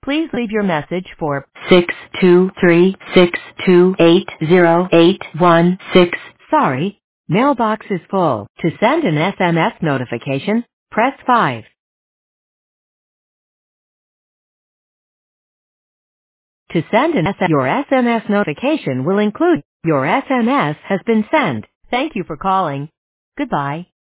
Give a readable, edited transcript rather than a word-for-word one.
Please leave your message for 623-628-0816. Sorry, mailbox is full. To send an SMS notification, press 5. To send your SMS notification will include your SMS has been sent. Thank you for calling. Goodbye.